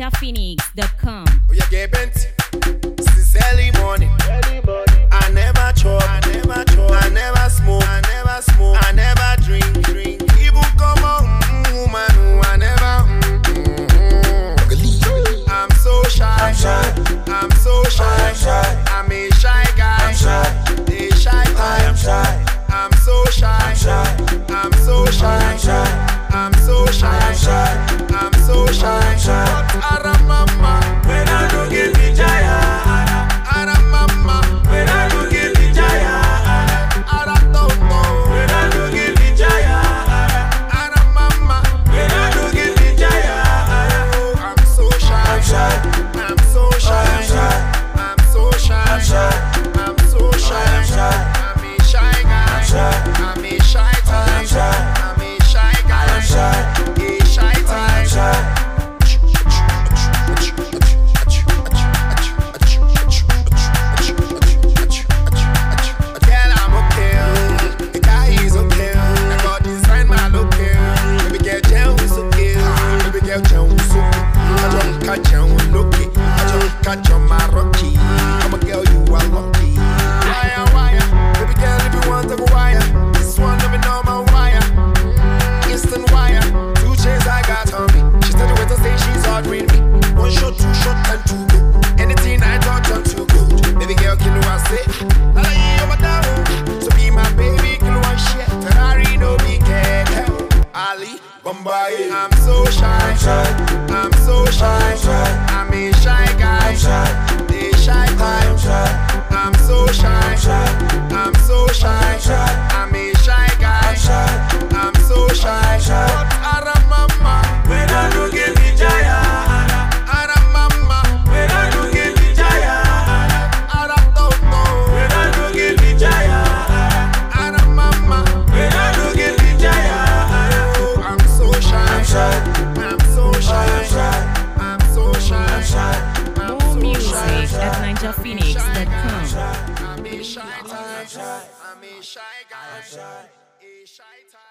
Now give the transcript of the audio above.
NinjaPhoenix.com. Oh, you get bent. Since early morning. I never chop, I never smoke, I never drink. Even come on, woman, who I never. I'm so shy, I'm so shy. I'm a shy guy, a shy type. I'm so shy, I'm so shy. I'm so shy, I'm so shy. Aramama, when I don't get the jaya. Aramama, when I don't get the jaya. Aratoto, when I don't get the jaya. Aramama, when I don't get the jaya. I'm so shy, I'm so shy, I'm so shy, I'm so shy. I'm a shy guy, I'm a shy type. I'm a shy guy, a shy type. Catch on my rocky. I'm a girl, you are lucky. Wire. Baby girl, if you want to go wire. This one, let me know my wire. Instant wire. 2 chains I got on me. She started with to say she's ordering me. 1 shot, 2 shot, and 2 go. Anything I touch, I'm too good. Baby girl, can you say? I'll you over down. So be my baby, can you shit? Ferrari, no big head. Ali, Bombay. I'm so shy. I'm so shy. I'm a shy guy, a shy type. I'm so shy, I'm so shy. I'm a shy guy, I'm so shy. Aramama, when I don't get the jaya. Aramama, when I don't get the jaya. Aratoto, when I don't get the jaya. Aramama, when I don't get the jaya. I'm so shy, I'm so shy. I'm so shy. More music at NinjaPhoenix.com. I'm a shy type. I'm a shy guy. A shy type.